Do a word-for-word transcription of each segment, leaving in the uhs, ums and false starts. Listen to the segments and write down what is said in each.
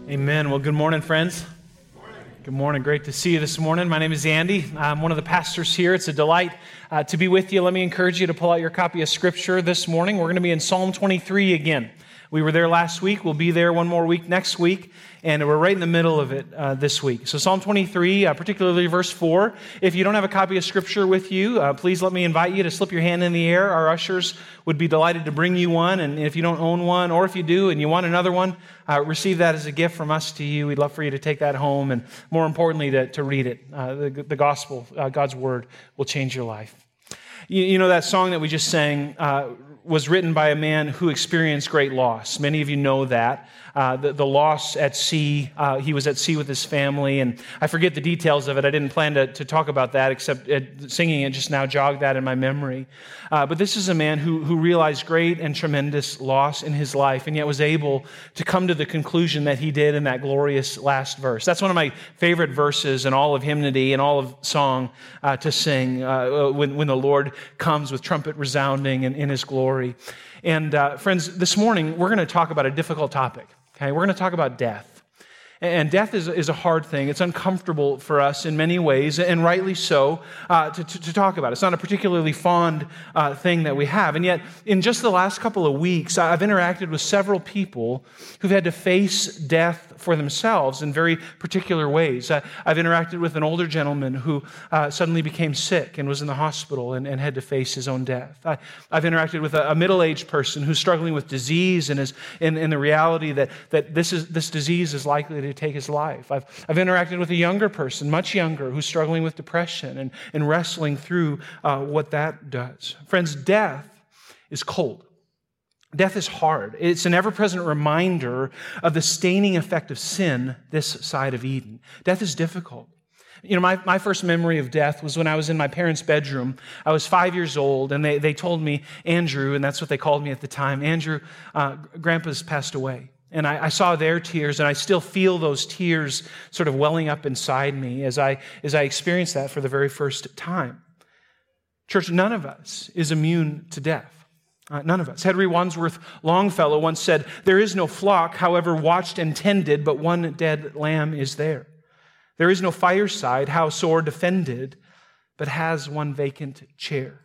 Amen. Well, good morning, friends. Good morning. Great to see you this morning. My name is Andy. I'm one of the pastors here. It's a delight uh, to be with you. Let me encourage you to pull out your copy of Scripture this morning. We're going to be in Psalm twenty-three again. We were there last week. We'll be there one more week next week, and we're right in the middle of it uh, this week. So Psalm twenty-three, uh, particularly verse four. If you don't have a copy of Scripture with you, uh, please let me invite you to slip your hand in the air. Our ushers would be delighted to bring you one, and if you don't own one, or if you do and you want another one, uh, receive that as a gift from us to you. We'd love for you to take that home, and more importantly, to, to read it. Uh, the, the gospel, uh, God's Word, will change your life. You, you know, that song that we just sang uh, was written by a man who experienced great loss. Many of you know that. Uh, the, the loss at sea, uh, he was at sea with his family, and I forget the details of it. I didn't plan to, to talk about that, except uh, singing it just now jogged that in my memory. Uh, but this is a man who, who realized great and tremendous loss in his life, and yet was able to come to the conclusion that he did in that glorious last verse. That's one of my favorite verses in all of hymnody and all of song uh, to sing uh, when, when the Lord comes with trumpet resounding in, in his glory. And uh, friends, this morning we're going to talk about a difficult topic. Okay, we're going to talk about death. And death is, is a hard thing. It's uncomfortable for us in many ways, and rightly so, uh, to, to, to talk about. It's not a particularly fond uh, thing that we have. And yet, in just the last couple of weeks, I've interacted with several people who've had to face death for themselves in very particular ways. Uh, I've interacted with an older gentleman who uh, suddenly became sick and was in the hospital and, and had to face his own death. I, I've interacted with a, a middle-aged person who's struggling with disease and is in, in the reality that, that this is this disease is likely to take his life. I've, I've interacted with a younger person, much younger, who's struggling with depression and, and wrestling through uh, what that does. Friends, death is cold. Death is hard. It's an ever-present reminder of the staining effect of sin this side of Eden. Death is difficult. You know, my, my first memory of death was when I was in my parents' bedroom. I was five years old, and they, they told me, Andrew, and that's what they called me at the time, Andrew, uh, Grandpa's passed away. And I, I saw their tears, and I still feel those tears sort of welling up inside me as I, as I experienced that for the very first time. Church, none of us is immune to death. Uh, none of us. Henry Wadsworth Longfellow once said, "There is no flock, however watched and tended, but one dead lamb is there. There is no fireside, how sore defended, but has one vacant chair."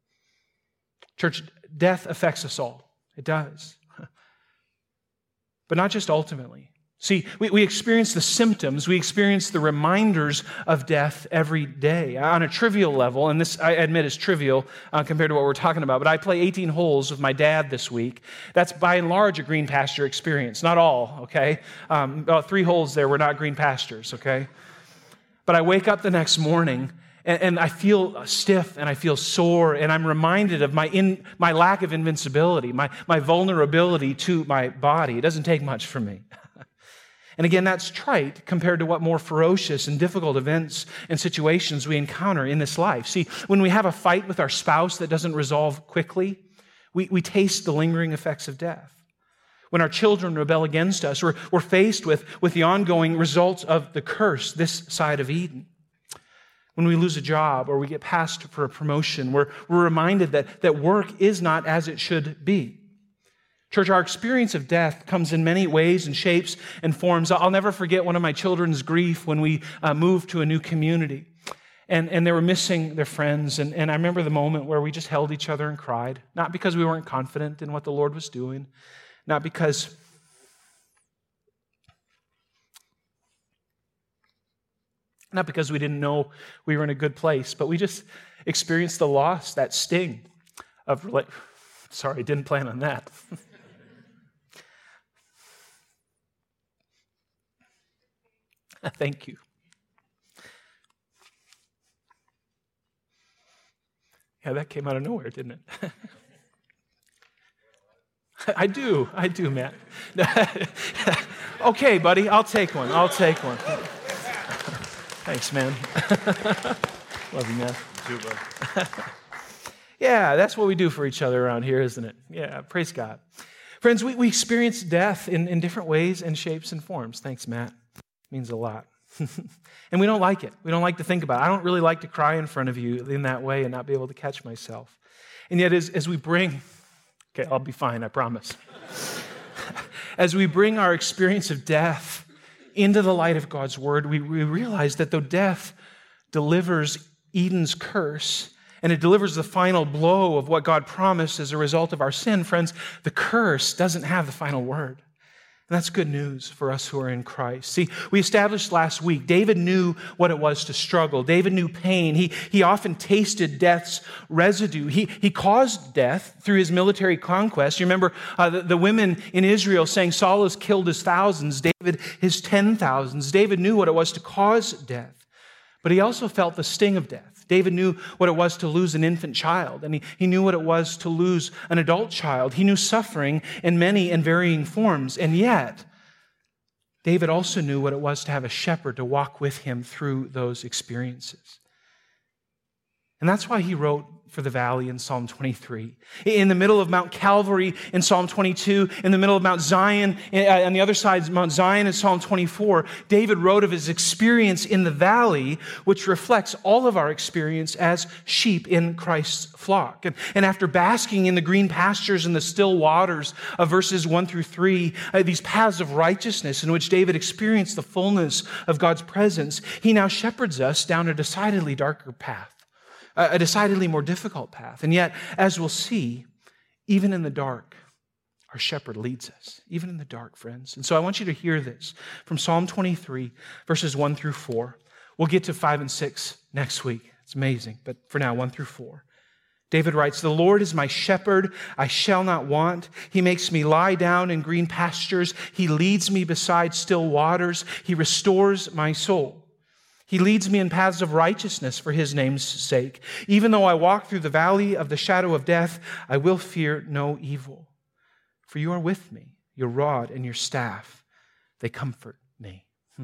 Church, death affects us all. It does. But not just ultimately. See, we, we experience the symptoms, we experience the reminders of death every day on a trivial level, and this, I admit, is trivial uh, compared to what we're talking about, but I play eighteen holes with my dad this week. That's by and large a green pasture experience. Not all, okay? Um, about three holes there were not green pastures, okay? But I wake up the next morning, and I feel stiff and I feel sore, and I'm reminded of my in, my lack of invincibility, my, my vulnerability to my body. It doesn't take much from me. And again, that's trite compared to what more ferocious and difficult events and situations we encounter in this life. See, when we have a fight with our spouse that doesn't resolve quickly, we, we taste the lingering effects of death. When our children rebel against us, we're, we're faced with, with the ongoing results of the curse this side of Eden. When we lose a job or we get passed for a promotion, we're, we're reminded that, that work is not as it should be. Church, our experience of death comes in many ways and shapes and forms. I'll never forget one of my children's grief when we uh, moved to a new community. And, and they were missing their friends. And, and I remember the moment where we just held each other and cried. Not because we weren't confident in what the Lord was doing. Not because... Not because we didn't know we were in a good place, but we just experienced the loss, that sting of, like, sorry, didn't plan on that. Thank you. Yeah, that came out of nowhere, didn't it? I do, I do, Matt. Okay, buddy, I'll take one, I'll take one. Thanks, man. Love you, man. You too, bud. Yeah, that's what we do for each other around here, isn't it? Yeah, praise God. Friends, we, we experience death in, in different ways and shapes and forms. Thanks, Matt. It means a lot. And we don't like it. We don't like to think about it. I don't really like to cry in front of you in that way and not be able to catch myself. And yet, as, as we bring... Okay, I'll be fine, I promise. As we bring our experience of death into the light of God's word, we, we realize that though death delivers Eden's curse, and it delivers the final blow of what God promised as a result of our sin, friends, the curse doesn't have the final word. And that's good news for us who are in Christ. See, we established last week, David knew what it was to struggle. David knew pain. He, he often tasted death's residue. He, he caused death through his military conquest. You remember uh, the, the women in Israel saying Saul has killed his thousands, David his ten thousands. David knew what it was to cause death, but he also felt the sting of death. David knew what it was to lose an infant child, and he, he knew what it was to lose an adult child. He knew suffering in many and varying forms, and yet David also knew what it was to have a shepherd to walk with him through those experiences. And that's why he wrote for the valley in Psalm twenty-three. In the middle of Mount Calvary in Psalm twenty-two, in the middle of Mount Zion, on the other side, Mount Zion in Psalm twenty-four, David wrote of his experience in the valley, which reflects all of our experience as sheep in Christ's flock. And, and after basking in the green pastures and the still waters of verses one through three, uh, these paths of righteousness in which David experienced the fullness of God's presence, he now shepherds us down a decidedly darker path. A decidedly more difficult path. And yet, as we'll see, even in the dark, our shepherd leads us. Even in the dark, friends. And so I want you to hear this from Psalm twenty-three, verses one through four. We'll get to five and six next week. It's amazing. But for now, one through four. David writes, "The Lord is my shepherd, I shall not want. He makes me lie down in green pastures. He leads me beside still waters. He restores my soul. He leads me in paths of righteousness for his name's sake. Even though I walk through the valley of the shadow of death, I will fear no evil. For you are with me, your rod and your staff, they comfort me."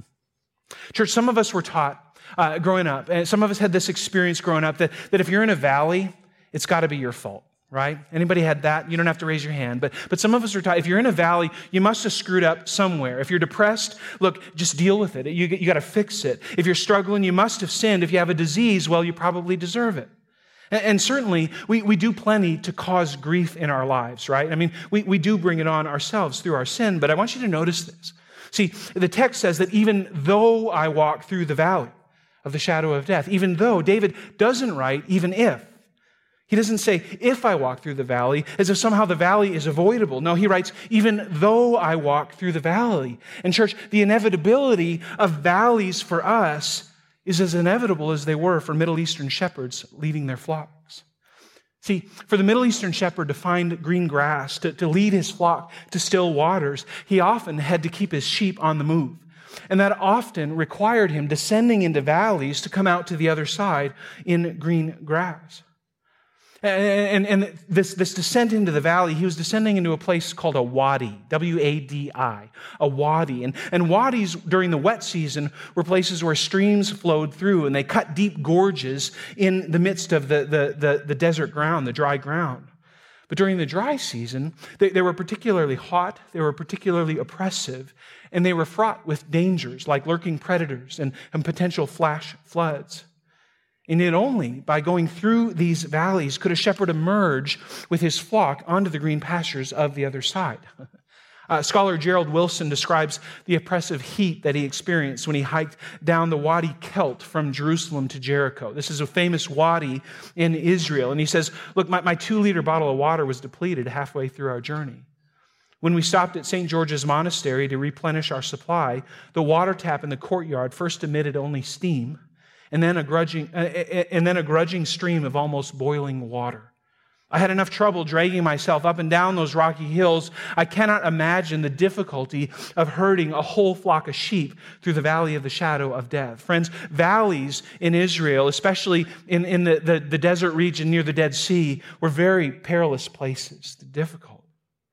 Church, some of us were taught uh, growing up, and some of us had this experience growing up, that, that if you're in a valley, it's got to be your fault. Right? Anybody had that? You don't have to raise your hand. But, but some of us are taught, if you're in a valley, you must have screwed up somewhere. If you're depressed, look, just deal with it. You, you got to fix it. If you're struggling, you must have sinned. If you have a disease, well, you probably deserve it. And, and certainly, we, we do plenty to cause grief in our lives, right? I mean, we, we do bring it on ourselves through our sin, but I want you to notice this. See, the text says that even though I walk through the valley of the shadow of death, even though, David doesn't write even if. He doesn't say, if I walk through the valley, as if somehow the valley is avoidable. No, he writes, even though I walk through the valley. And church, the inevitability of valleys for us is as inevitable as they were for Middle Eastern shepherds leading their flocks. See, for the Middle Eastern shepherd to find green grass, to, to lead his flock to still waters, he often had to keep his sheep on the move. And that often required him descending into valleys to come out to the other side in green grass. And, and, and this, this descent into the valley, he was descending into a place called a wadi, W A D I, a wadi. And, and wadis during the wet season were places where streams flowed through, and they cut deep gorges in the midst of the, the, the, the desert ground, the dry ground. But during the dry season, they, they were particularly hot, they were particularly oppressive, and they were fraught with dangers like lurking predators and, and potential flash floods. And yet only by going through these valleys could a shepherd emerge with his flock onto the green pastures of the other side. Uh, scholar Gerald Wilson describes the oppressive heat that he experienced when he hiked down the Wadi Kelt from Jerusalem to Jericho. This is a famous wadi in Israel. And he says, look, my, my two-liter bottle of water was depleted halfway through our journey. When we stopped at Saint George's Monastery to replenish our supply, the water tap in the courtyard first emitted only steam, and then a grudging, uh, and then a grudging stream of almost boiling water. I had enough trouble dragging myself up and down those rocky hills. I cannot imagine the difficulty of herding a whole flock of sheep through the valley of the shadow of death. Friends, valleys in Israel, especially in, in the, the, the desert region near the Dead Sea, were very perilous places, difficult.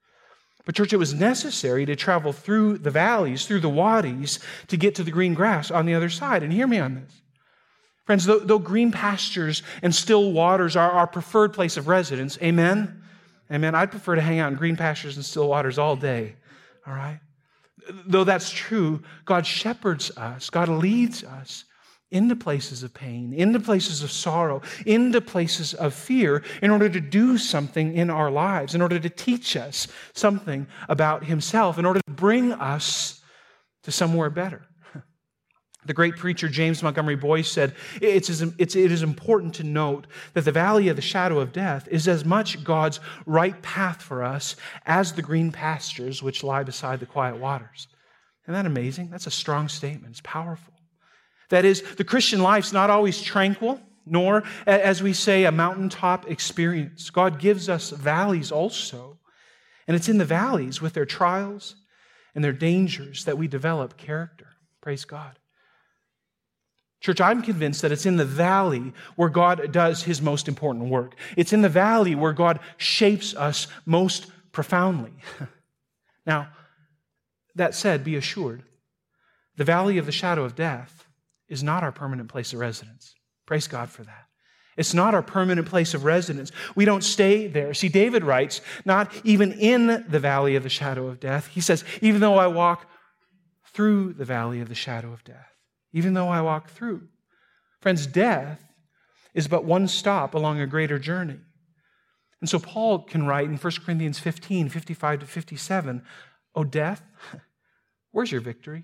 But church, it was necessary to travel through the valleys, through the wadis, to get to the green grass on the other side. And hear me on this. Friends, though, though green pastures and still waters are our preferred place of residence, amen? Amen. I'd prefer to hang out in green pastures and still waters all day, all right? Though that's true, God shepherds us, God leads us into places of pain, into places of sorrow, into places of fear in order to do something in our lives, in order to teach us something about Himself, in order to bring us to somewhere better. The great preacher James Montgomery Boyce said, it's, it's, it is important to note that the valley of the shadow of death is as much God's right path for us as the green pastures which lie beside the quiet waters. Isn't that amazing? That's a strong statement. It's powerful. That is, the Christian life's not always tranquil, nor, as we say, a mountaintop experience. God gives us valleys also. And it's in the valleys with their trials and their dangers that we develop character. Praise God. Church, I'm convinced that it's in the valley where God does His most important work. It's in the valley where God shapes us most profoundly. Now, that said, be assured, the valley of the shadow of death is not our permanent place of residence. Praise God for that. It's not our permanent place of residence. We don't stay there. See, David writes, not even in the valley of the shadow of death. He says, even though I walk through the valley of the shadow of death, even though I walk through. Friends, death is but one stop along a greater journey. And so Paul can write in First Corinthians fifteen, fifty-five to fifty-seven, "O death, where's your victory?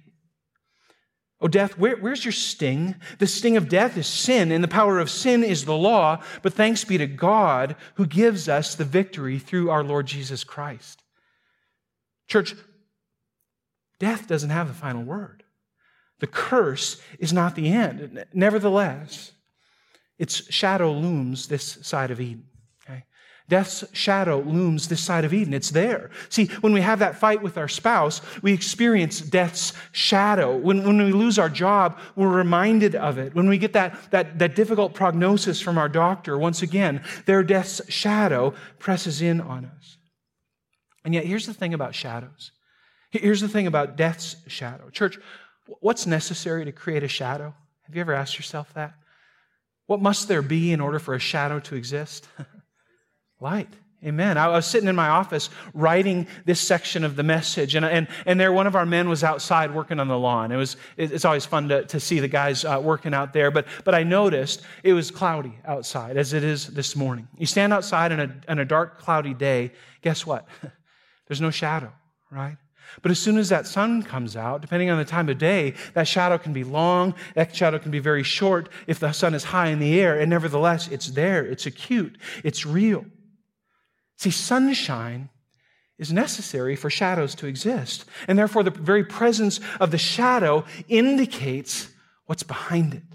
O death, where, where's your sting? The sting of death is sin, and the power of sin is the law, but thanks be to God who gives us the victory through our Lord Jesus Christ." Church, death doesn't have the final word. The curse is not the end. Nevertheless, its shadow looms this side of Eden. Okay? Death's shadow looms this side of Eden. It's there. See, when we have that fight with our spouse, we experience death's shadow. When, when we lose our job, we're reminded of it. When we get that, that, that difficult prognosis from our doctor, once again, their death's shadow presses in on us. And yet, here's the thing about shadows. Here's the thing about death's shadow. Church, what's necessary to create a shadow? Have you ever asked yourself that? What must there be in order for a shadow to exist? Light. Amen. I was sitting in my office writing this section of the message, and and, and there one of our men was outside working on the lawn. It was it's always fun to, to see the guys uh, working out there, but but I noticed it was cloudy outside, as it is this morning. You stand outside in a, on a dark, cloudy day, guess what? There's no shadow, right? But as soon as that sun comes out, depending on the time of day, that shadow can be long, that shadow can be very short if the sun is high in the air, and nevertheless, it's there, it's acute, it's real. See, sunshine is necessary for shadows to exist, and therefore the very presence of the shadow indicates what's behind it.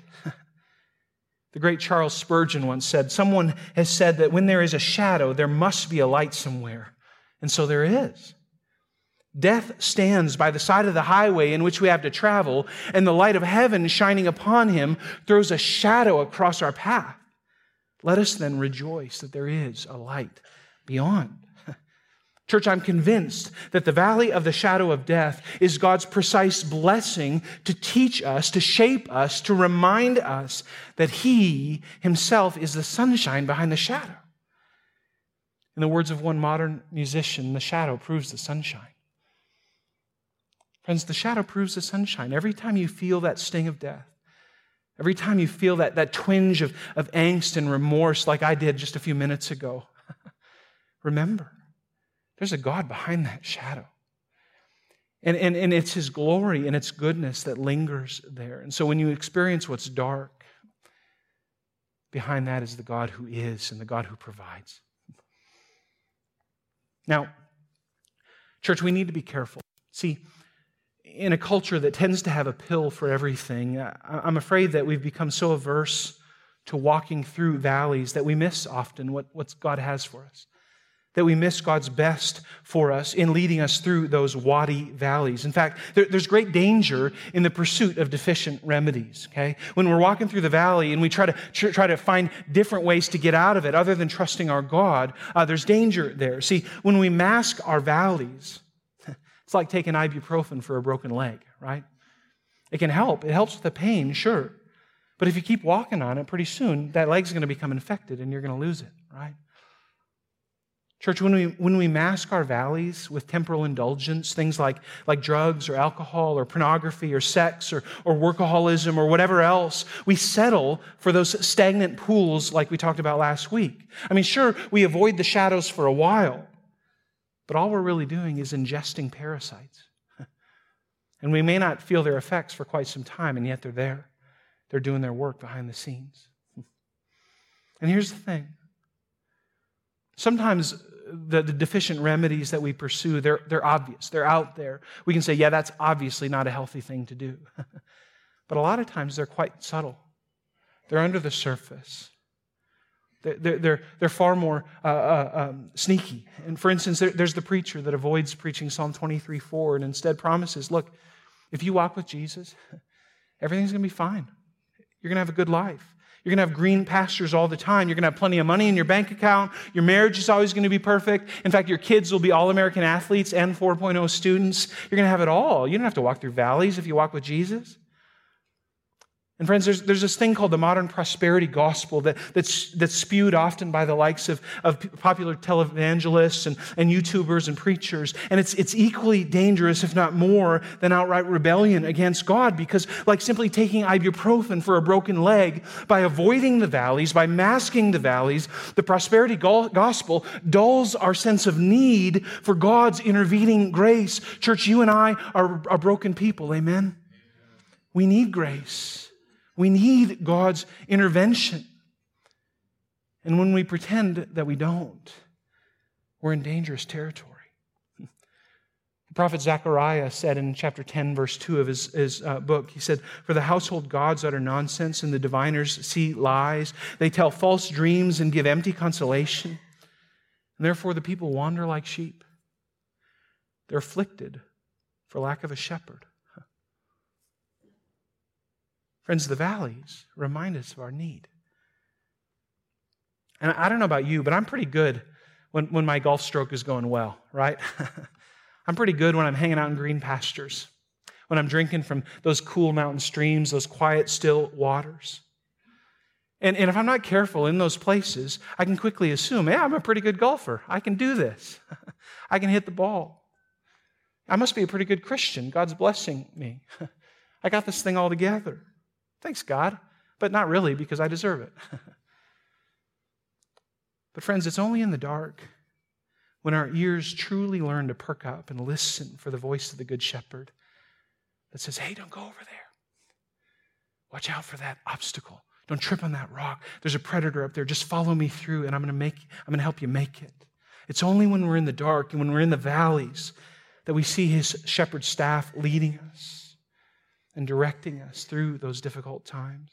The great Charles Spurgeon once said, someone has said that when there is a shadow, there must be a light somewhere, and so there is. Death stands by the side of the highway in which we have to travel, and the light of heaven shining upon him throws a shadow across our path. Let us then rejoice that there is a light beyond. Church, I'm convinced that the valley of the shadow of death is God's precise blessing to teach us, to shape us, to remind us that He Himself is the sunshine behind the shadow. In the words of one modern musician, the shadow proves the sunshine. Friends, the shadow proves the sunshine. Every time you feel that sting of death, every time you feel that, that twinge of, of angst and remorse like I did just a few minutes ago, remember, there's a God behind that shadow. And, and, and it's His glory and its goodness that lingers there. And so when you experience what's dark, behind that is the God who is and the God who provides. Now, church, we need to be careful. See, in a culture that tends to have a pill for everything, I'm afraid that we've become so averse to walking through valleys that we miss often what, what God has for us. That we miss God's best for us in leading us through those wadi valleys. In fact, there, there's great danger in the pursuit of deficient remedies, okay? When we're walking through the valley and we try to tr- try to find different ways to get out of it other than trusting our God, uh, there's danger there. See, when we mask our valleys, it's like taking ibuprofen for a broken leg, right? It can help. It helps with the pain, sure. But if you keep walking on it, pretty soon that leg's going to become infected and you're going to lose it, right? Church, when we when we mask our valleys with temporal indulgence, things like, like drugs or alcohol or pornography or sex or, or workaholism or whatever else, we settle for those stagnant pools like we talked about last week. I mean, sure, we avoid the shadows for a while, but all we're really doing is ingesting parasites. And we may not feel their effects for quite some time, and yet they're there. They're doing their work behind the scenes. And here's the thing. Sometimes the, the deficient remedies that we pursue, they're, they're obvious. They're out there. We can say, yeah, that's obviously not a healthy thing to do. But a lot of times they're quite subtle. They're under the surface. They're, they're, they're far more uh, uh, um, sneaky. And for instance, there, there's the preacher that avoids preaching Psalm twenty-three four and instead promises, look, if you walk with Jesus, everything's going to be fine. You're going to have a good life. You're going to have green pastures all the time. You're going to have plenty of money in your bank account. Your marriage is always going to be perfect. In fact, your kids will be all-American athletes and four point oh students. You're going to have it all. You don't have to walk through valleys if you walk with Jesus. And friends, there's, there's this thing called the modern prosperity gospel that, that's, that's spewed often by the likes of, of popular televangelists and, and YouTubers and preachers. And it's, it's equally dangerous, if not more, than outright rebellion against God. Because like simply taking ibuprofen for a broken leg, by avoiding the valleys, by masking the valleys, the prosperity gospel dulls our sense of need for God's intervening grace. Church, you and I are, are broken people, amen? We need grace. We need God's intervention. And when we pretend that we don't, we're in dangerous territory. The prophet Zechariah said in chapter ten, verse two of his, his uh, book, he said, "For the household gods utter nonsense, and the diviners see lies. They tell false dreams and give empty consolation. And therefore the people wander like sheep. They're afflicted for lack of a shepherd." Friends, the valleys remind us of our need. And I don't know about you, but I'm pretty good when, when my golf stroke is going well, right? I'm pretty good when I'm hanging out in green pastures, when I'm drinking from those cool mountain streams, those quiet, still waters. And, and if I'm not careful in those places, I can quickly assume, yeah, I'm a pretty good golfer. I can do this. I can hit the ball. I must be a pretty good Christian. God's blessing me. I got this thing all together. Thanks, God, but not really, because I deserve it. But friends, it's only in the dark when our ears truly learn to perk up and listen for the voice of the Good Shepherd that says, hey, don't go over there. Watch out for that obstacle. Don't trip on that rock. There's a predator up there. Just follow me through, and I'm going to make. I'm going to help you make it. It's only when we're in the dark and when we're in the valleys that we see His shepherd staff leading us and directing us through those difficult times.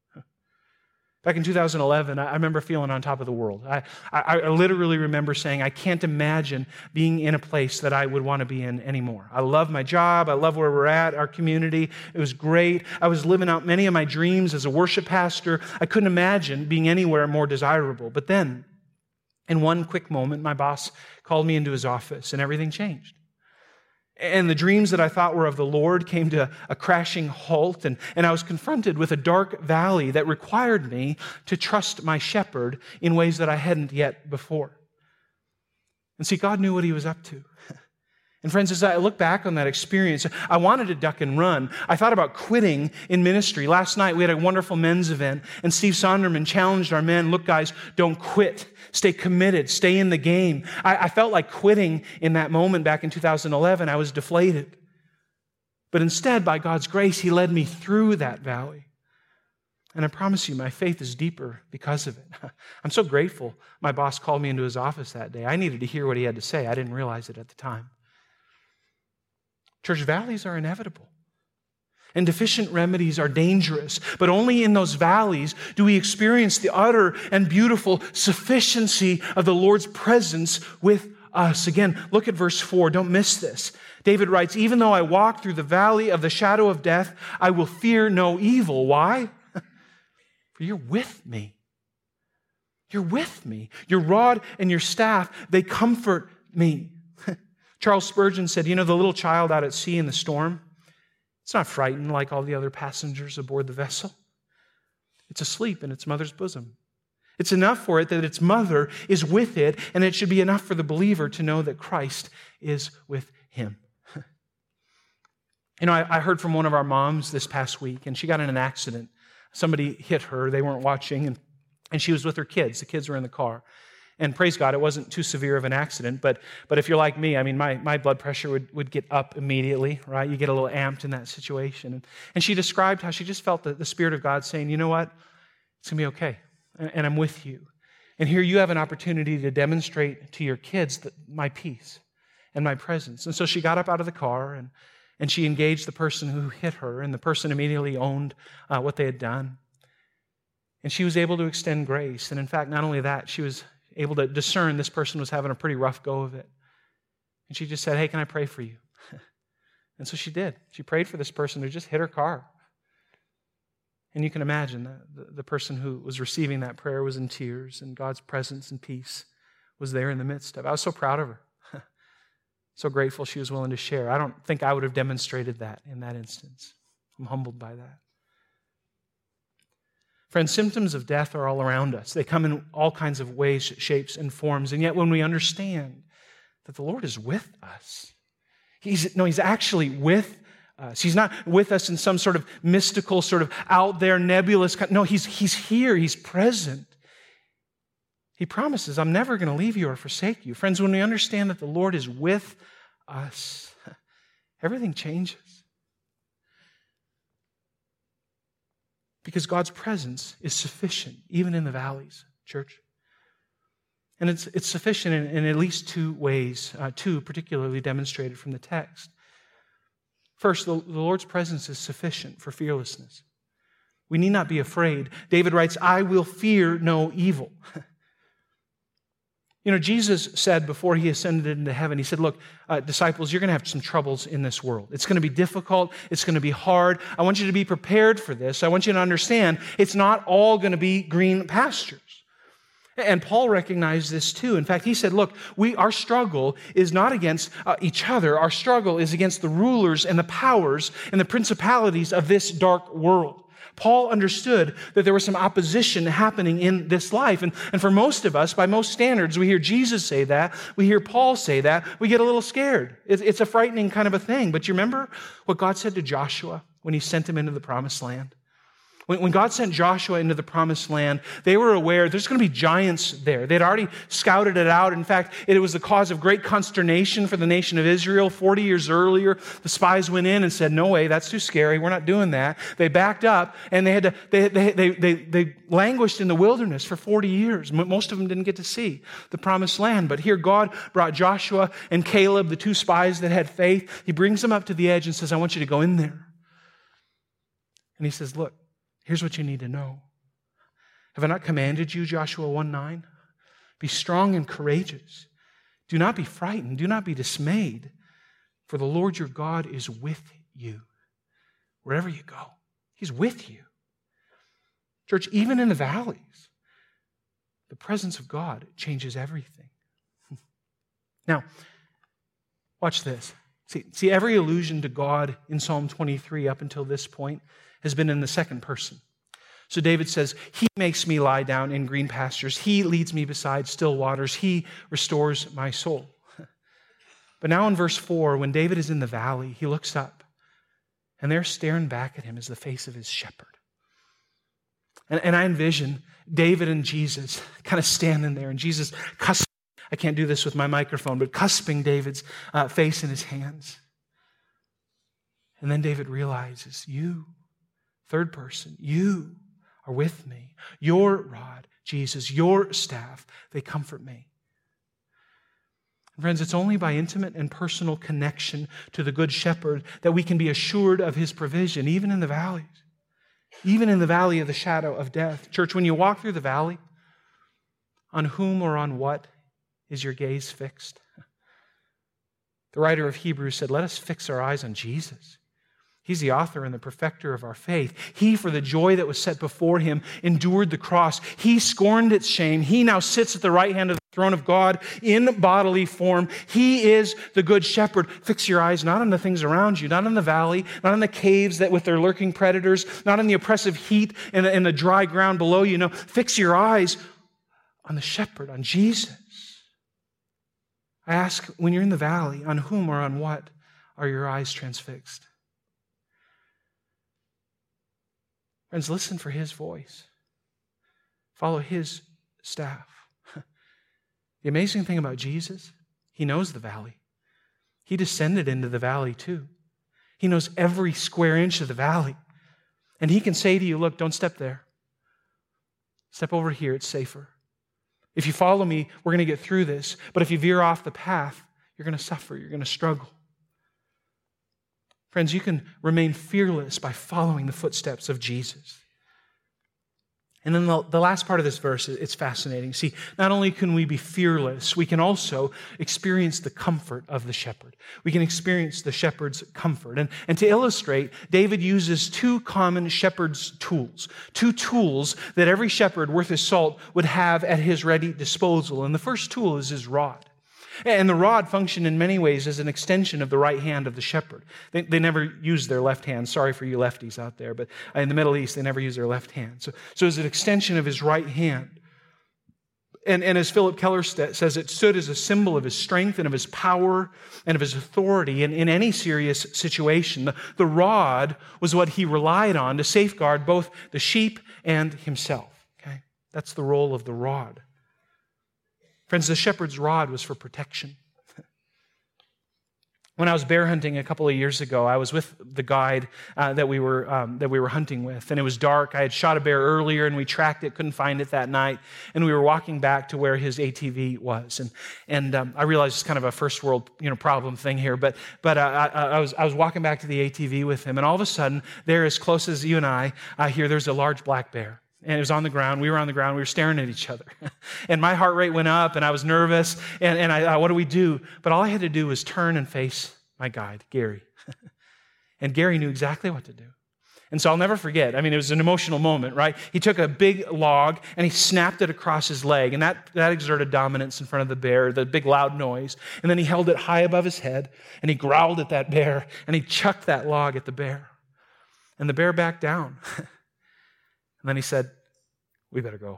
Back in two thousand eleven, I remember feeling on top of the world. I, I, I literally remember saying, I can't imagine being in a place that I would want to be in anymore. I love my job. I love where we're at, our community. It was great. I was living out many of my dreams as a worship pastor. I couldn't imagine being anywhere more desirable. But then, in one quick moment, my boss called me into his office and everything changed. And the dreams that I thought were of the Lord came to a crashing halt, and, and I was confronted with a dark valley that required me to trust my shepherd in ways that I hadn't yet before. And see, God knew what He was up to. And friends, as I look back on that experience, I wanted to duck and run. I thought about quitting in ministry. Last night, we had a wonderful men's event, and Steve Sonderman challenged our men, look, guys, don't quit. Stay committed. Stay in the game. I, I felt like quitting in that moment back in two thousand eleven. I was deflated. But instead, by God's grace, He led me through that valley. And I promise you, my faith is deeper because of it. I'm so grateful my boss called me into his office that day. I needed to hear what he had to say. I didn't realize it at the time. Church, valleys are inevitable. And deficient remedies are dangerous. But only in those valleys do we experience the utter and beautiful sufficiency of the Lord's presence with us. Again, look at verse four. Don't miss this. David writes, even though I walk through the valley of the shadow of death, I will fear no evil. Why? For you're with me. You're with me. Your rod and your staff, they comfort me. Charles Spurgeon said, you know, the little child out at sea in the storm, it's not frightened like all the other passengers aboard the vessel. It's asleep in its mother's bosom. It's enough for it that its mother is with it, and it should be enough for the believer to know that Christ is with him. You know, I, I heard from one of our moms this past week, and she got in an accident. Somebody hit her. They weren't watching, and, and she was with her kids. The kids were in the car. And praise God, it wasn't too severe of an accident, but but if you're like me, I mean, my, my blood pressure would, would get up immediately, right? You get a little amped in that situation. And, and she described how she just felt the, the Spirit of God saying, you know what? It's going to be okay, and, and I'm with you. And here you have an opportunity to demonstrate to your kids that my peace and my presence. And so she got up out of the car, and, and she engaged the person who hit her, and the person immediately owned uh, what they had done. And she was able to extend grace. And in fact, not only that, she was able to discern this person was having a pretty rough go of it. And she just said, hey, can I pray for you? And so she did. She prayed for this person who just hit her car. And you can imagine that the, the person who was receiving that prayer was in tears, and God's presence and peace was there in the midst of it. I was so proud of her. So grateful she was willing to share. I don't think I would have demonstrated that in that instance. I'm humbled by that. Friends, symptoms of death are all around us. They come in all kinds of ways, shapes, and forms. And yet when we understand that the Lord is with us, He's, no, He's actually with us. He's not with us in some sort of mystical, sort of out there, nebulous, no, He's, he's here. He's present. He promises, I'm never going to leave you or forsake you. Friends, when we understand that the Lord is with us, everything changes. Because God's presence is sufficient, even in the valleys, church. And it's, it's sufficient in, in at least two ways, uh, two particularly demonstrated from the text. First, the, the Lord's presence is sufficient for fearlessness. We need not be afraid. David writes, I will fear no evil. You know, Jesus said before He ascended into heaven, He said, look, uh, disciples, you're going to have some troubles in this world. It's going to be difficult. It's going to be hard. I want you to be prepared for this. I want you to understand it's not all going to be green pastures. And Paul recognized this too. In fact, he said, look, we our struggle is not against uh, each other. Our struggle is against the rulers and the powers and the principalities of this dark world. Paul understood that there was some opposition happening in this life. And, and for most of us, by most standards, we hear Jesus say that, we hear Paul say that, we get a little scared. It's, it's a frightening kind of a thing. But you remember what God said to Joshua when He sent him into the promised land? When, when God sent Joshua into the promised land, they were aware there's going to be giants there. They'd already scouted it out. In fact, it was the cause of great consternation for the nation of Israel. Forty years earlier, the spies went in and said, no way, that's too scary. We're not doing that. They backed up, and they had to, they, they, they, they, they languished in the wilderness for forty years. Most of them didn't get to see the promised land. But here God brought Joshua and Caleb, the two spies that had faith. He brings them up to the edge and says, I want you to go in there. And He says, look, here's what you need to know. Have I not commanded you, Joshua one nine? Be strong and courageous. Do not be frightened. Do not be dismayed. For the Lord your God is with you. Wherever you go, He's with you. Church, even in the valleys, the presence of God changes everything. Now, watch this. See, see, every allusion to God in Psalm twenty-three up until this point has been in the second person. So David says, He makes me lie down in green pastures. He leads me beside still waters. He restores my soul. But now in verse four, when David is in the valley, he looks up, and there staring back at him is the face of his shepherd. And, and I envision David and Jesus kind of standing there, and Jesus cusping, I can't do this with my microphone, but cusping David's uh, face in his hands. And then David realizes, you, third person, you are with me. Your rod, Jesus, your staff, they comfort me. Friends, it's only by intimate and personal connection to the Good Shepherd that we can be assured of His provision, even in the valleys, even in the valley of the shadow of death. Church, when you walk through the valley, on whom or on what is your gaze fixed? The writer of Hebrews said, let us fix our eyes on Jesus. He's the author and the perfecter of our faith. He, for the joy that was set before Him, endured the cross. He scorned its shame. He now sits at the right hand of the throne of God in bodily form. He is the Good Shepherd. Fix your eyes not on the things around you, not on the valley, not on the caves that with their lurking predators, not on the oppressive heat and the, and the dry ground below you. No, fix your eyes on the Shepherd, on Jesus. I ask, when you're in the valley, on whom or on what are your eyes transfixed? Friends, listen for His voice. Follow His staff. The amazing thing about Jesus, he knows the valley. He descended into the valley too. He knows every square inch of the valley. And he can say to you, look, don't step there. Step over here, it's safer. If you follow me, we're going to get through this. But if you veer off the path, you're going to suffer, you're going to struggle. Friends, you can remain fearless by following the footsteps of Jesus. And then the, the last part of this verse, it's fascinating. See, not only can we be fearless, we can also experience the comfort of the shepherd. We can experience the shepherd's comfort. And, and to illustrate, David uses two common shepherd's tools, two tools that every shepherd worth his salt would have at his ready disposal. And the first tool is his rod. And the rod functioned in many ways as an extension of the right hand of the shepherd. They, they never used their left hand. Sorry for you lefties out there, but in the Middle East, they never use their left hand. So, so it's an extension of his right hand. And, and as Philip Keller st- says, it stood as a symbol of his strength and of his power and of his authority. And in any serious situation, the, the rod was what he relied on to safeguard both the sheep and himself. Okay? That's the role of the rod. Friends, the shepherd's rod was for protection. When I was bear hunting a couple of years ago, I was with the guide uh, that we were um, that we were hunting with, and it was dark. I had shot a bear earlier, and we tracked it, couldn't find it that night, and we were walking back to where his A T V was. And and um, I realized it's kind of a first world you know problem thing here, but but uh, I, I was I was walking back to the A T V with him, and all of a sudden, there, as close as you and I uh, here, there's a large black bear. And it was on the ground. We were on the ground. We were staring at each other. And my heart rate went up, and I was nervous. And, and I thought, what do we do? But all I had to do was turn and face my guide, Gary. And Gary knew exactly what to do. And so I'll never forget. I mean, it was an emotional moment, right? He took a big log, and he snapped it across his leg. And that, that exerted dominance in front of the bear, the big loud noise. And then he held it high above his head, and he growled at that bear, and he chucked that log at the bear. And the bear backed down. And then he said, we better go.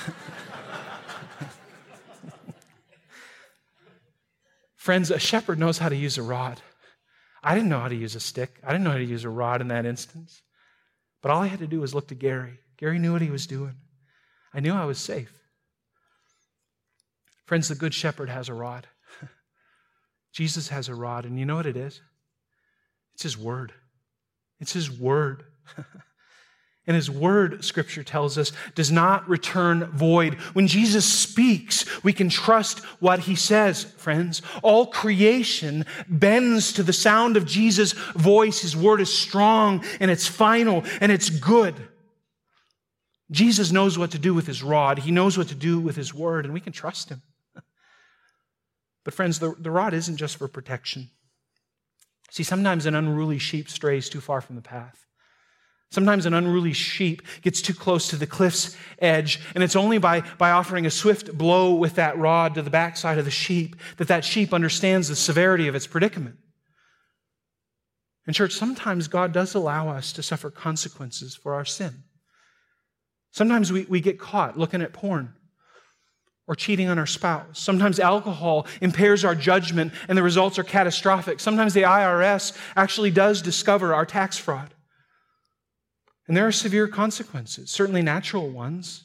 Friends, a shepherd knows how to use a rod. I didn't know how to use a stick. I didn't know how to use a rod in that instance. But all I had to do was look to Gary. Gary knew what he was doing. I knew I was safe. Friends, the good shepherd has a rod. Jesus has a rod, and you know what it is? It's his word. It's his word. And his word, Scripture tells us, does not return void. When Jesus speaks, we can trust what he says, friends. All creation bends to the sound of Jesus' voice. His word is strong, and it's final, and it's good. Jesus knows what to do with his rod. He knows what to do with his word, and we can trust him. But friends, the, the rod isn't just for protection. See, sometimes an unruly sheep strays too far from the path. Sometimes an unruly sheep gets too close to the cliff's edge, and it's only by, by offering a swift blow with that rod to the backside of the sheep that that sheep understands the severity of its predicament. And church, sometimes God does allow us to suffer consequences for our sin. Sometimes we, we get caught looking at porn or cheating on our spouse. Sometimes alcohol impairs our judgment, and the results are catastrophic. Sometimes the I R S actually does discover our tax fraud. And there are severe consequences, certainly natural ones,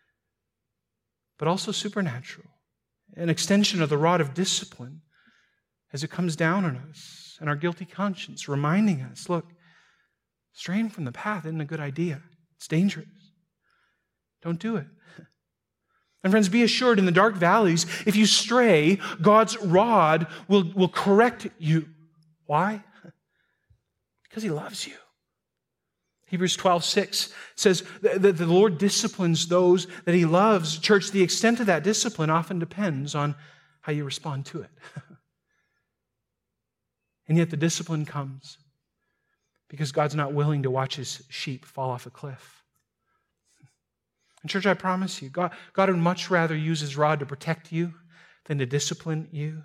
but also supernatural. An extension of the rod of discipline as it comes down on us and our guilty conscience, reminding us, look, straying from the path isn't a good idea. It's dangerous. Don't do it. And friends, be assured, in the dark valleys, if you stray, God's rod will, will correct you. Why? Because he loves you. Hebrews twelve six says that the Lord disciplines those that he loves. Church, the extent of that discipline often depends on how you respond to it. And yet the discipline comes because God's not willing to watch his sheep fall off a cliff. And church, I promise you, God, God would much rather use his rod to protect you than to discipline you.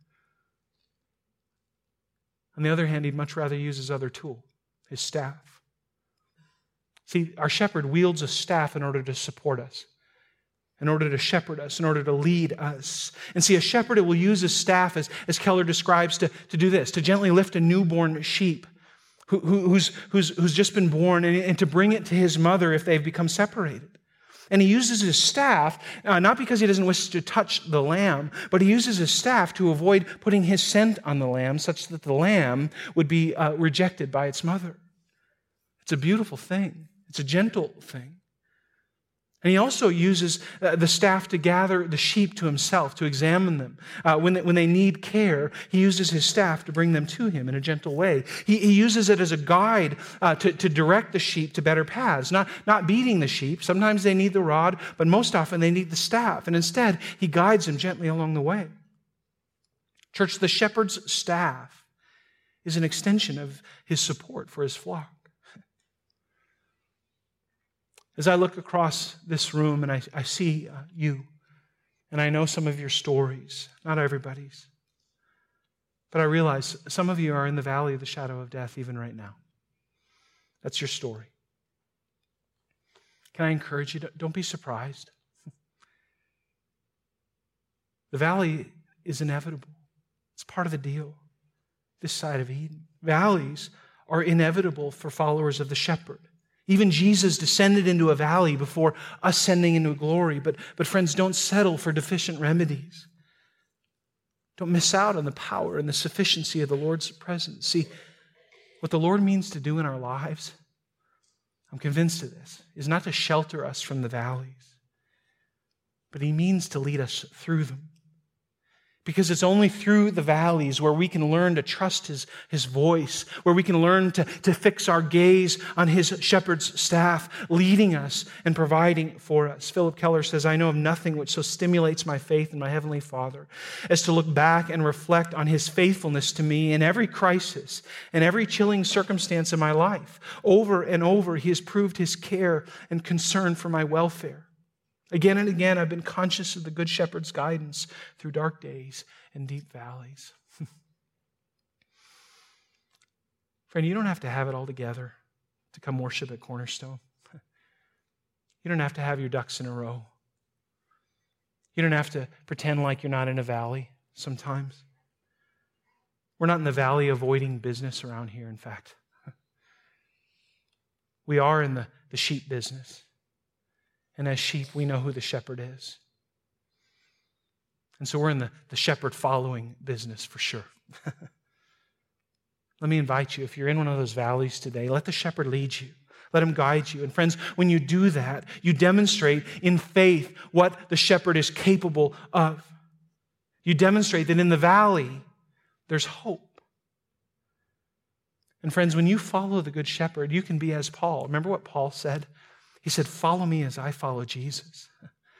On the other hand, he'd much rather use his other tool, his staff. See, our shepherd wields a staff in order to support us, in order to shepherd us, in order to lead us. And see, a shepherd will use his staff, as, as Keller describes, to, to do this, to gently lift a newborn sheep who, who, who's, who's, who's just been born, and, and to bring it to his mother if they've become separated. And he uses his staff, uh, not because he doesn't wish to touch the lamb, but he uses his staff to avoid putting his scent on the lamb such that the lamb would be uh, rejected by its mother. It's a beautiful thing. It's a gentle thing. And he also uses uh, the staff to gather the sheep to himself, to examine them. Uh, when, they, when they need care, he uses his staff to bring them to him in a gentle way. He, he uses it as a guide uh, to, to direct the sheep to better paths, not, not beating the sheep. Sometimes they need the rod, but most often they need the staff. And instead, he guides them gently along the way. Church, the shepherd's staff is an extension of his support for his flock. As I look across this room and I, I see uh, you, and I know some of your stories, not everybody's, but I realize some of you are in the valley of the shadow of death even right now. That's your story. Can I encourage you? Don't be surprised. The valley is inevitable. It's part of the deal this side of Eden. Valleys are inevitable for followers of the shepherd. Even Jesus descended into a valley before ascending into glory. But, but friends, don't settle for deficient remedies. Don't miss out on the power and the sufficiency of the Lord's presence. See, what the Lord means to do in our lives, I'm convinced of this, is not to shelter us from the valleys, but He means to lead us through them. Because it's only through the valleys where we can learn to trust His, His voice, where we can learn to, to fix our gaze on His shepherd's staff, leading us and providing for us. Philip Keller says, I know of nothing which so stimulates my faith in my Heavenly Father as to look back and reflect on His faithfulness to me in every crisis and every chilling circumstance of my life. Over and over, He has proved His care and concern for my welfare. Again and again, I've been conscious of the Good Shepherd's guidance through dark days and deep valleys. Friend, you don't have to have it all together to come worship at Cornerstone. You don't have to have your ducks in a row. You don't have to pretend like you're not in a valley sometimes. We're not in the valley avoiding business around here, in fact. We are in the, the sheep business. And as sheep, we know who the shepherd is. And so we're in the, the shepherd following business for sure. Let me invite you, if you're in one of those valleys today, let the shepherd lead you. Let Him guide you. And friends, when you do that, you demonstrate in faith what the shepherd is capable of. You demonstrate that in the valley, there's hope. And friends, when you follow the Good Shepherd, you can be as Paul. Remember what Paul said? He said, follow me as I follow Jesus.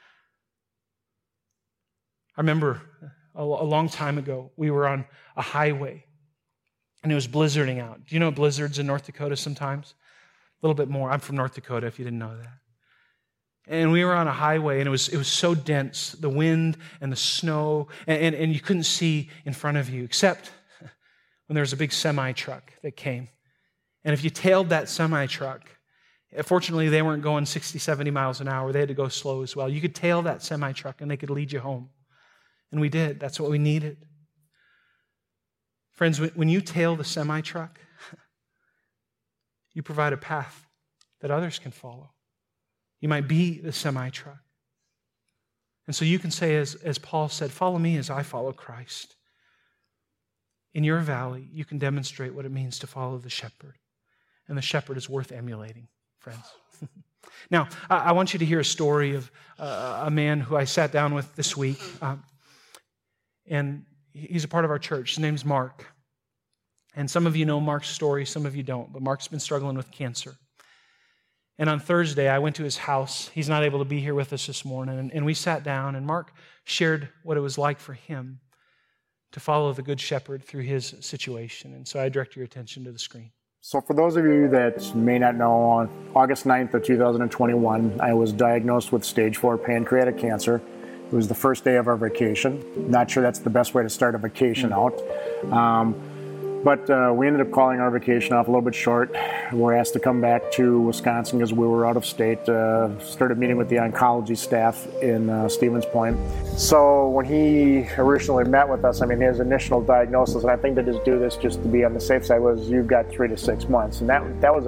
I remember a, a long time ago, we were on a highway and it was blizzarding out. Do you know blizzards in North Dakota sometimes? A little bit more. I'm from North Dakota, if you didn't know that. And we were on a highway and it was, it was so dense, the wind and the snow, and, and, and you couldn't see in front of you except when there was a big semi-truck that came. And if you tailed that semi-truck, fortunately, they weren't going sixty, seventy miles an hour. They had to go slow as well. You could tail that semi-truck and they could lead you home. And we did. That's what we needed. Friends, when you tail the semi-truck, you provide a path that others can follow. You might be the semi-truck. And so you can say, as, as Paul said, follow me as I follow Christ. In your valley, you can demonstrate what it means to follow the shepherd. And the shepherd is worth emulating. Friends. Now, I want you to hear a story of uh, a man who I sat down with this week. Um, and he's a part of our church. His name's Mark. And some of you know Mark's story, some of you don't. But Mark's been struggling with cancer. And on Thursday, I went to his house. He's not able to be here with us this morning. And, and we sat down, and Mark shared what it was like for him to follow the Good Shepherd through his situation. And so I direct your attention to the screen. So for those of you that may not know, on August ninth of two thousand twenty-one, I was diagnosed with stage four pancreatic cancer. It was the first day of our vacation. Not sure that's the best way to start a vacation out. Um, but uh, we ended up calling our vacation off a little bit short. We were asked to come back to Wisconsin because we were out of state. Uh, started meeting with the oncology staff in uh, Stevens Point. So when he originally met with us, I mean, his initial diagnosis, and I think they just do this just to be on the safe side, was you've got three to six months. And that that was a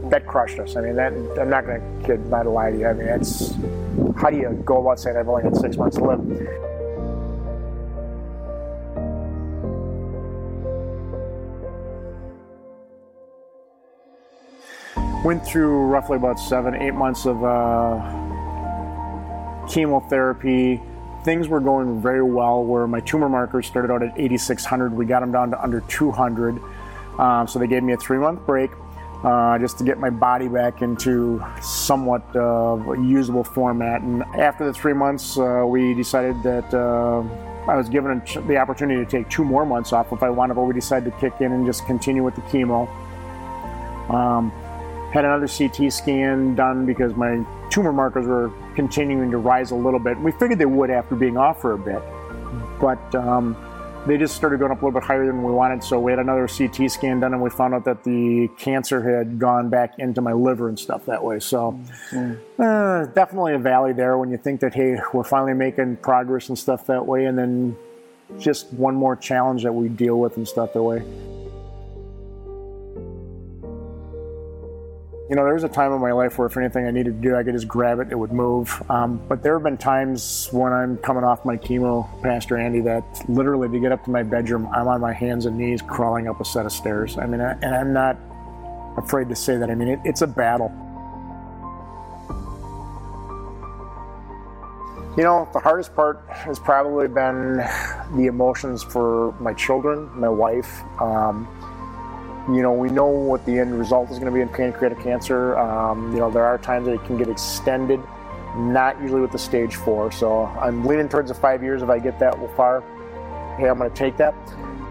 that crushed us. I mean, that I'm not going to kid, not lie to you. I mean, it's, how do you go about saying I've only got six months to live? Went through roughly about seven, eight months of uh, chemotherapy. Things were going very well where my tumor markers started out at eighty-six hundred. We got them down to under two hundred. Um, so they gave me a three-month break uh, just to get my body back into somewhat uh, a usable format. And after the three months, uh, we decided that uh, I was given the opportunity to take two more months off if I wanted, but we decided to kick in and just continue with the chemo. Um, Had another C T scan done because my tumor markers were continuing to rise a little bit. We figured they would after being off for a bit, but um, they just started going up a little bit higher than we wanted. So we had another C T scan done, and we found out that the cancer had gone back into my liver and stuff that way. So mm. uh, definitely a valley there when you think that, hey, we're finally making progress and stuff that way, and then just one more challenge that we deal with and stuff that way. You know, there was a time in my life where if anything I needed to do, I could just grab it, it would move. Um, but there have been times when I'm coming off my chemo, Pastor Andy, that literally to get up to my bedroom, I'm on my hands and knees crawling up a set of stairs. I mean, I, and I'm not afraid to say that. I mean, it, it's a battle. You know, the hardest part has probably been the emotions for my children, my wife. Um, You know, we know what the end result is going to be in pancreatic cancer. Um, you know, there are times that it can get extended, not usually with the stage four. So I'm leaning towards the five years if I get that far. Hey, I'm going to take that.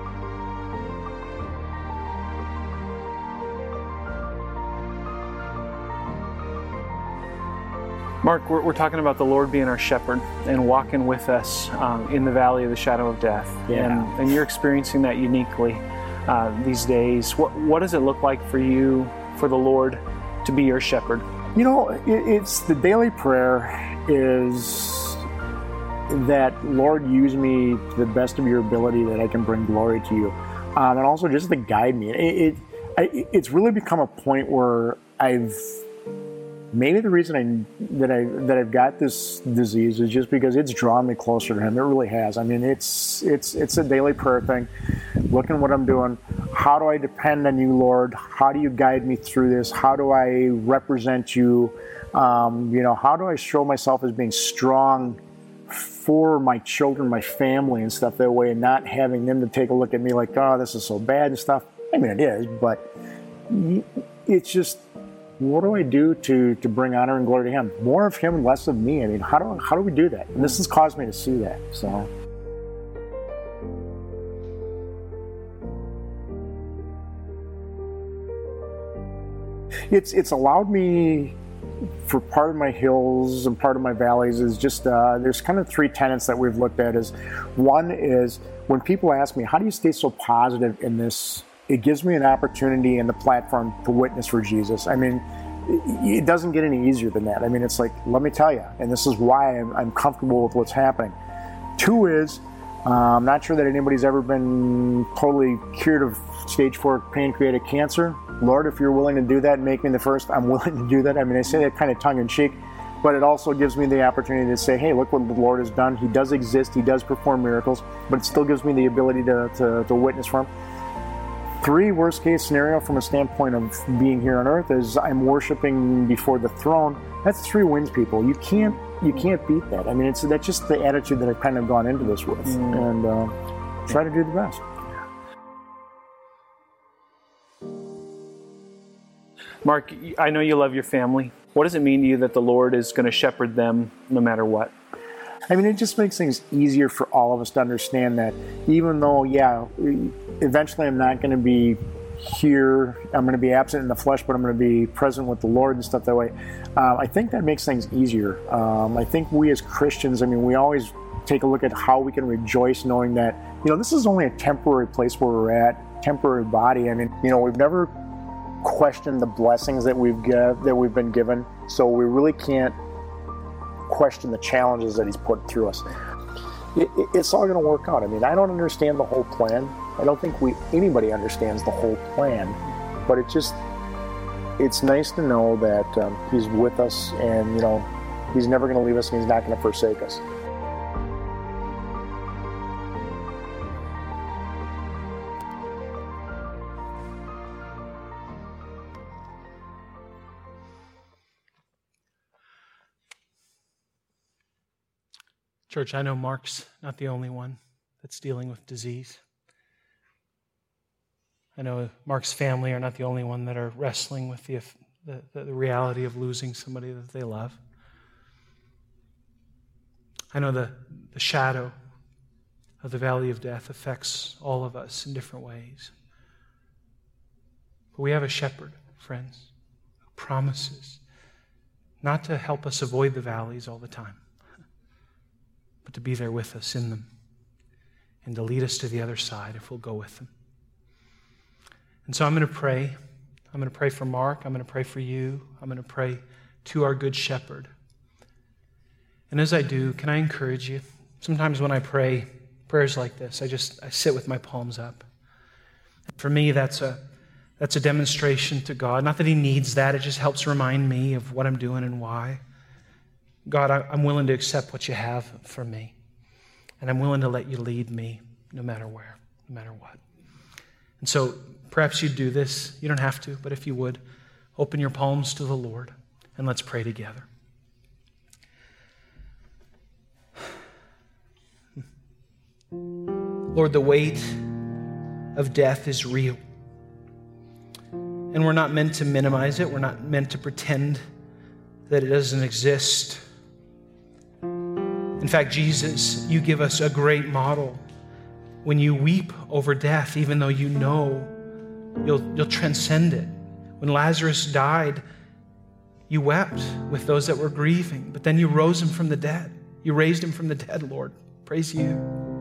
Mark, we're, we're talking about the Lord being our shepherd and walking with us um, in the valley of the shadow of death. Yeah. And, and you're experiencing that uniquely. Uh, these days. What what does it look like for you, for the Lord, to be your shepherd? You know, it, it's the daily prayer is that, Lord, use me to the best of your ability that I can bring glory to you. Um, and also just to guide me. It, it It's really become a point where I've, maybe the reason I that I that I've got this disease is just because it's drawn me closer to Him. It really has. I mean, it's it's it's a daily prayer thing. Looking at what I'm doing, how do I depend on you, Lord? How do you guide me through this? How do I represent you? Um, you know, how do I show myself as being strong for my children, my family, and stuff that way, and not having them to take a look at me like, oh, this is so bad and stuff. I mean, it is, but it's just, what do I do to, to bring honor and glory to Him? More of Him, less of me. I mean, how do how do we do that? And this has caused me to see that. So. It's it's allowed me, for part of my hills and part of my valleys, is just, uh, there's kind of three tenets that we've looked at. Is one is, when people ask me, how do you stay so positive in this? It gives me an opportunity and the platform to witness for Jesus. I mean, it, it doesn't get any easier than that. I mean, it's like, let me tell you, and this is why I'm, I'm comfortable with what's happening. Two is, uh, I'm not sure that anybody's ever been totally cured of stage four pancreatic cancer. Lord, if you're willing to do that and make me the first, I'm willing to do that. I mean, I say that kind of tongue-in-cheek, but it also gives me the opportunity to say, hey, look what the Lord has done. He does exist. He does perform miracles, but it still gives me the ability to, to, to witness for Him. Three, worst case scenario from a standpoint of being here on earth, is I'm worshiping before the throne. That's three wins, people. You can't you can't beat that. I mean, it's that's just the attitude that I've kind of gone into this with, mm. and uh, try to do the best. Mark, I know you love your family. What does it mean to you that the Lord is going to shepherd them no matter what? I mean, it just makes things easier for all of us to understand that even though, yeah, eventually I'm not going to be here, I'm going to be absent in the flesh, but I'm going to be present with the Lord and stuff that way. Uh, I think that makes things easier. Um, I think we as Christians, I mean, we always take a look at how we can rejoice knowing that, you know, this is only a temporary place where we're at, temporary body. I mean, you know, we've never questioned the blessings that we've give, that we've been given, so we really can't question the challenges that He's put through us. It, it, it's all going to work out. I mean, I don't understand the whole plan. I don't think we anybody understands the whole plan, but it just it's nice to know that um, he's with us, and, you know, he's never going to leave us, and he's not going to forsake us. Church, I know Mark's not the only one that's dealing with disease. I know Mark's family are not the only one that are wrestling with the, the, the reality of losing somebody that they love. I know the, the shadow of the valley of death affects all of us in different ways. But we have a shepherd, friends, who promises not to help us avoid the valleys all the time, but to be there with us in them and to lead us to the other side if we'll go with them. And so I'm going to pray. I'm going to pray for Mark. I'm going to pray for you. I'm going to pray to our good shepherd. And as I do, can I encourage you? Sometimes when I pray prayers like this, I just I sit with my palms up. For me, that's a that's a demonstration to God. Not that He needs that. It just helps remind me of what I'm doing and why. God, I, I'm willing to accept what you have for me. And I'm willing to let you lead me no matter where, no matter what. And so perhaps you'd do this. You don't have to, but if you would, open your palms to the Lord and let's pray together. Lord, the weight of death is real. And we're not meant to minimize it. We're not meant to pretend that it doesn't exist. In fact, Jesus, you give us a great model when you weep over death, even though you know you'll, you'll transcend it. When Lazarus died, you wept with those that were grieving, but then you rose him from the dead. You raised him from the dead, Lord. Praise you.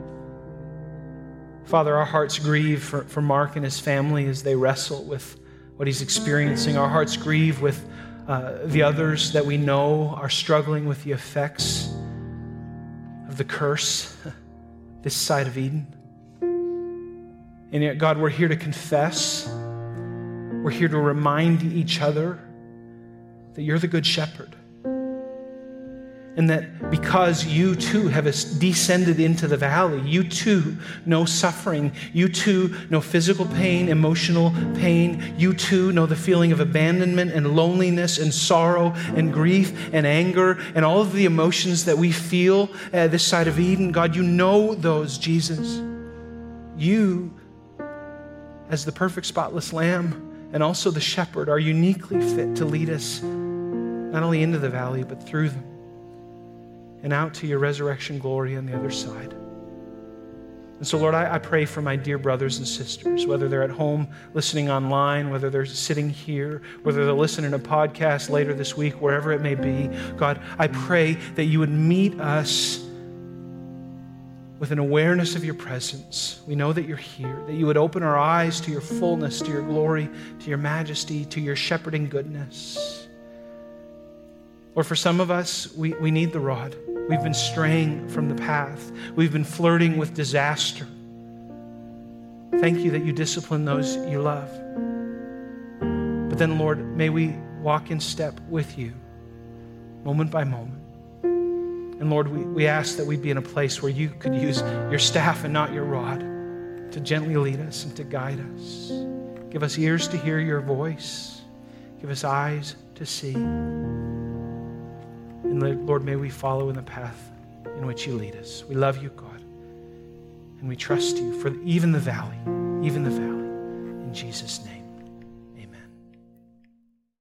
Father, our hearts grieve for, for Mark and his family as they wrestle with what he's experiencing. Our hearts grieve with uh, the others that we know are struggling with the effects of the curse this side of Eden. And yet, God, we're here to confess. We're here to remind each other that you're the good shepherd. And that because you too have descended into the valley, you too know suffering, you too know physical pain, emotional pain, you too know the feeling of abandonment and loneliness and sorrow and grief and anger and all of the emotions that we feel uh, this side of Eden. God, you know those, Jesus. You, as the perfect spotless lamb and also the shepherd, are uniquely fit to lead us not only into the valley but through them, and out to your resurrection glory on the other side. And so, Lord, I, I pray for my dear brothers and sisters, whether they're at home listening online, whether they're sitting here, whether they're listening to a podcast later this week, wherever it may be. God, I pray that you would meet us with an awareness of your presence. We know that you're here, that you would open our eyes to your fullness, to your glory, to your majesty, to your shepherding goodness. Or for some of us, we, we need the rod. We've been straying from the path. We've been flirting with disaster. Thank you that you discipline those you love. But then, Lord, may we walk in step with you, moment by moment. And Lord, we, we ask that we'd be in a place where you could use your staff and not your rod to gently lead us and to guide us. Give us ears to hear your voice. Give us eyes to see. And Lord, may we follow in the path in which you lead us. We love you, God. And we trust you for even the valley, even the valley. In Jesus' name.